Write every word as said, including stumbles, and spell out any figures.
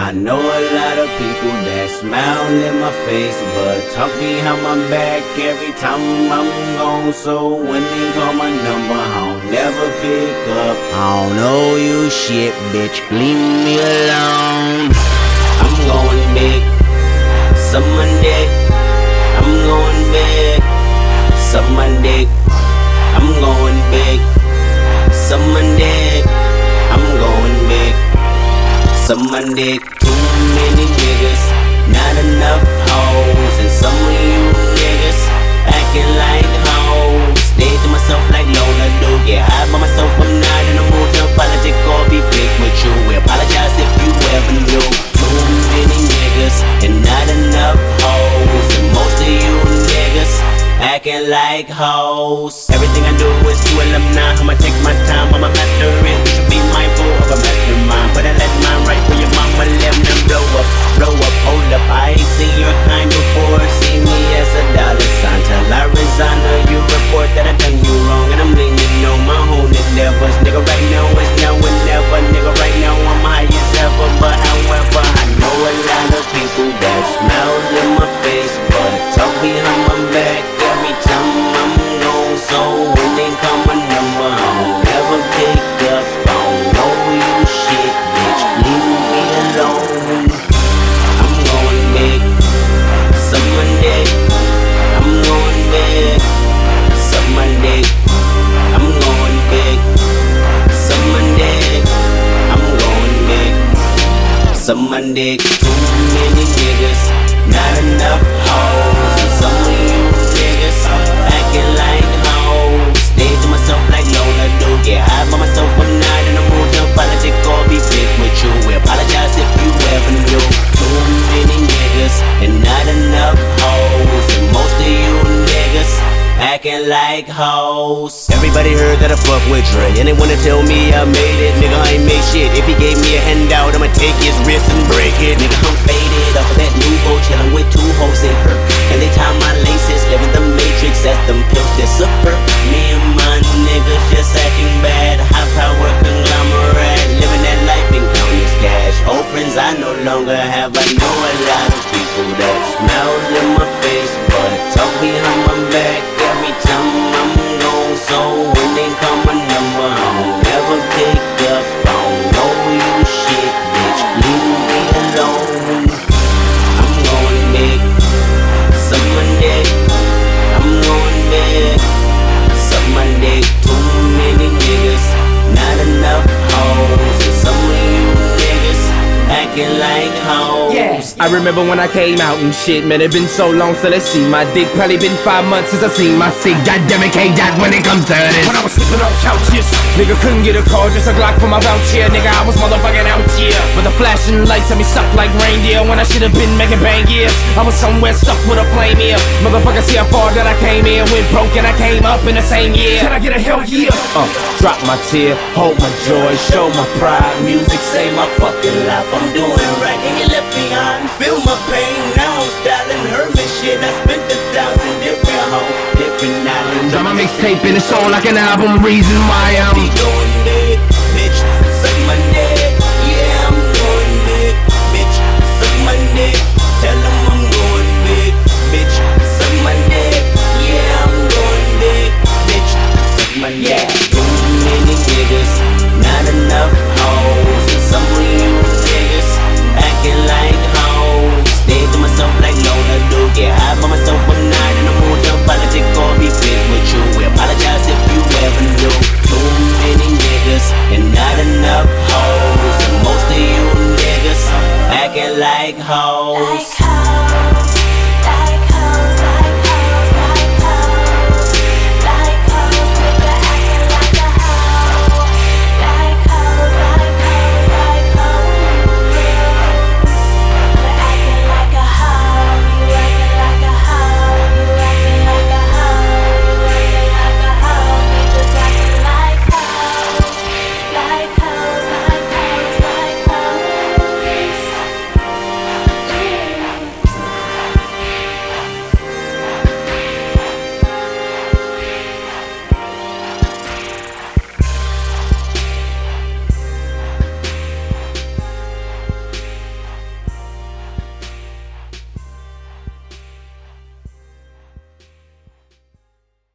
I know a lot of people that smile in my face, but talk behind my back every time I'm gone. So when they call my number, I'll never pick up. I don't know you shit, bitch, leave me alone. I'm going big, suck my dick. I'm going big, suck my dick. I'm going big, suck my dick. I'm going big, suck my dick. Too many niggas, not enough hoes. And some of you niggas acting like hoes. Stay to myself like Lola do. Get high by myself, I'm not in the mood to apologize or be fake with you. We apologize if you ever knew. Too many niggas and not enough hoes. And most of you niggas acting like hoes. Everything I do is to alumni. I'ma take my time, I'ma master it. You should be mindful of a mastermind. But I let mine right where your mama left. Now blow up, blow up, hold up. I ain't seen your kind before. See me as a dollar sign. Till I resign or you report that I done you wrong. And I'm leaning on my own endeavors. Nigga, right now is now and never. Nigga, right now I'm high as ever. But however, I know a lot of people that smile in my face, but talk behind my back every time I'm gone. So when they call my number, I don't never pick up. I don't know you shit, bitch, leave me alone. I'm going big, suck my dick. I'm going big, suck my dick. I'm going big, suck my dick. I'm going big, suck my dick. Too many niggas, not enough hoes. And some of you niggas acting like hoes. Stay to myself like Lola do. Get high by myself, I'm not in the mood to apologize or be fake with you. We apologize if you ever knew. Too many niggas and not enough hoes. And most of you niggas acting like hoes. Everybody heard that I fuck with Dre, and they wanna tell me I made it. Nigga, I ain't made shit. If he gave me a handout, I'ma take his wrist and break it. Nigga, I'm faded off of that nouveau, chillin' with two hoes in her. And they tie my laces, living the matrix as them pills disappear. Me and my niggas just acting bad. High power conglomerate, living that life and counting cash. Old friends I no longer have. I know a lot of people that smile in my face, but talk behind my back every time I'm gone. So when they call my number, I don't never pick up. I don't know you shit, bitch, leave me alone. I'm going big, suck my dick. I'm going big, suck my dick. Too many niggas, not enough hoes. And some of you niggas acting like hoes. Yeah, I remember when I came out and shit, man, it been so long since I see my dick. Probably been five months since I seen my stick. Goddamn it, K-Dot when it comes to this. When I was sleeping on couches, nigga couldn't get a call, just a Glock for my vouch here. Nigga, I was motherfucking out here. But the flashing lights had me stuck like reindeer when I should've been making bang gears. I was somewhere stuck with a flame here. Motherfucker, see how far that I came here. Went broke and I came up in the same year. Can I get a hell yeah? Uh, drop my tear, hold my joy, show my pride. Music save my fucking life. I'm doing right and you left behind. Feel my pain, now I'm styling Herman shit. I spent a thousand different hoes, different islands. Drop my mixtape in the soul like an album. Reason why I'm be going big, bitch, suck my dick. Yeah, I'm going big, bitch, suck my dick. Tell them I'm going big, bitch, suck my dick. Yeah, I'm going big, bitch, suck my dick. Too many niggas, not enough hoes. And some of you niggas acting like hoes. Stay to myself like Lola do. Get high by myself, I'm not in the mood to apologize or be fake with you. We apologize if you ever knew. Too many niggas and not enough hoes. And most of you niggas acting like hoes.